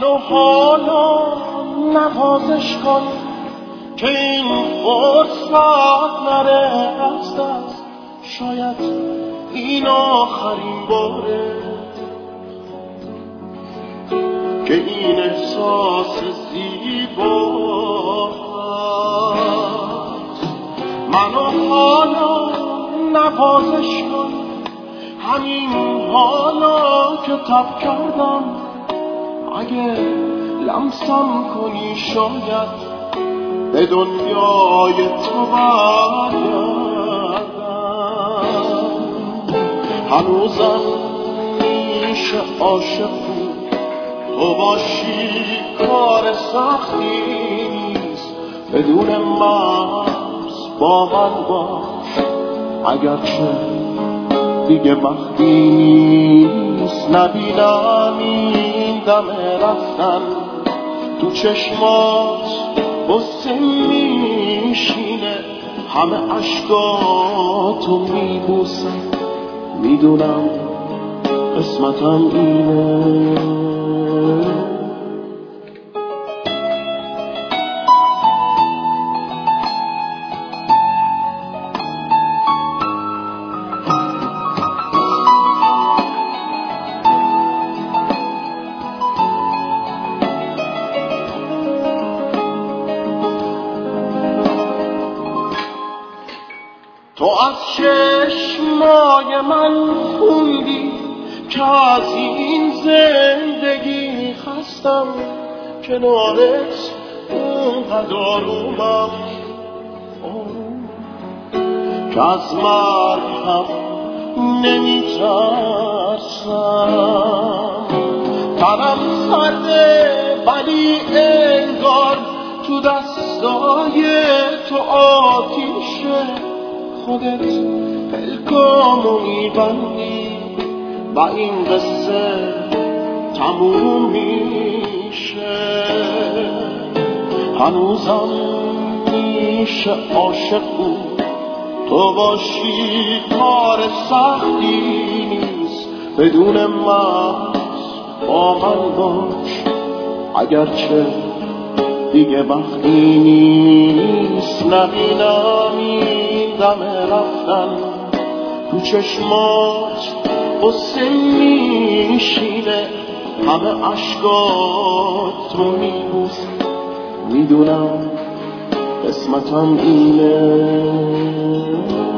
منو حالا نوازش کن که این فرصت نره از دست. شاید این آخرین باره که این احساس زیباست. منو حالا نوازش کن، همین حالا که تب کردم. اگه لمسم کنی شاید به دنیای تو برگردم. هنوزم میشه عاشق بود، تو باشی کار سختی نیست. بدون مرز با من باش، اگرچه دیگه وقتی نیست. نبینم این دم رفتن تو چشمات بسه میشینه. همه عشقاتو میبوسم، میدونم قسمتم اینه. تو از چشمای من خوندی که از این زندگی خستم. کنارت اونقدر آرومم که از مرگ هم نمیترسم. تنم سرده ولی انگار تو دستای تو آتیشه. خودت پلکامو میبندی و این قصه تموم میشه. هنوزم میشه عاشق بود، تو باشی کار سختی نیست. بدون مرز با من باش، اگرچه دیگه وقتی نیست. نبینم این دم رفتن تو چشمات بسه میشینه. همه عشقات رو میبوسم، میدونم قسمتم اینه.